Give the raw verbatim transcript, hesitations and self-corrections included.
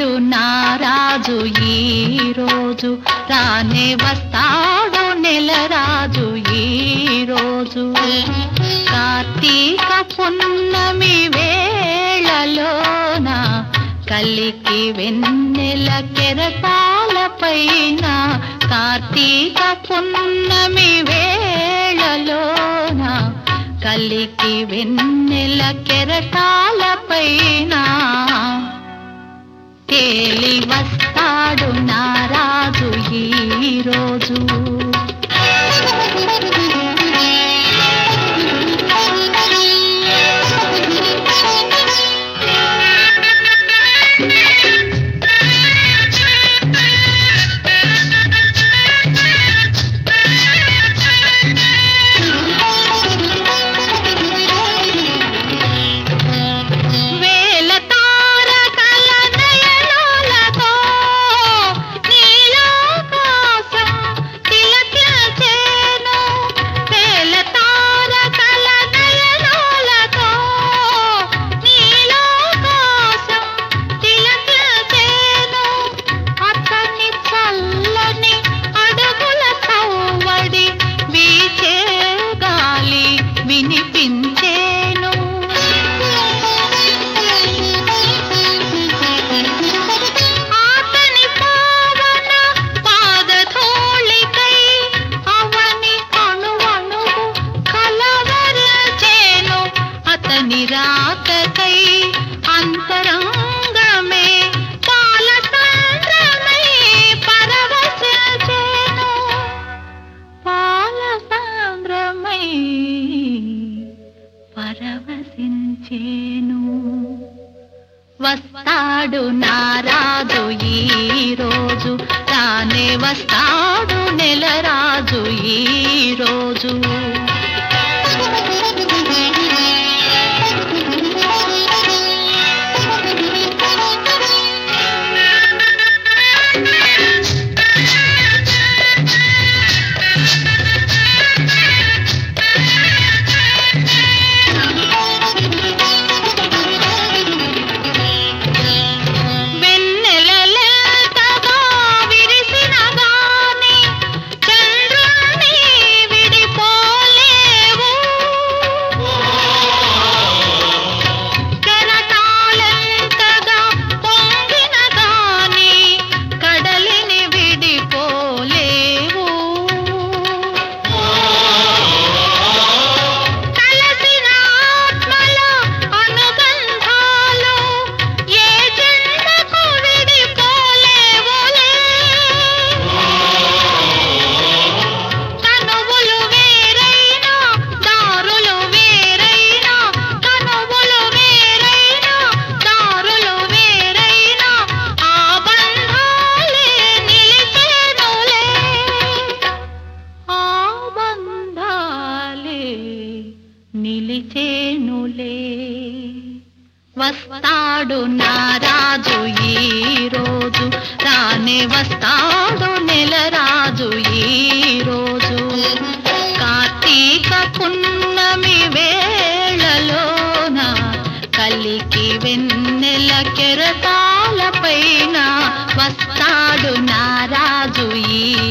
వస్తాడు నారాజు ఈ రోజు, రానే వస్తాడు నెలరాజు ఈ రోజు. కార్తీక పున్నమి వేళలోన కలికి వెన్నెల కెరటాల పైన, కార్తీక పున్నమి వేళలోన కలికి వెన్నెల కెరటాల పైన తేలి వస్తాడు నారాజు ఈ రోజు. నిరాకై అంతరంగమే పాలసంద్రమై పరవశించెను, పాలసంద్రమై పరవశించెను. వస్తాడు నారాజు ఈ రోజు, రానే వస్తాడు నెలరాజు ఈ రోజు. నిలిచేనులే. వస్తాడు నారాజు ఈ రోజు, రానే వస్తాడు నెలరాజు ఈ రోజు. కార్తీక పున్నమి వేళలోన కలికి వెన్నెల కెరటాల పైన వస్తాడు నారాజు ఈ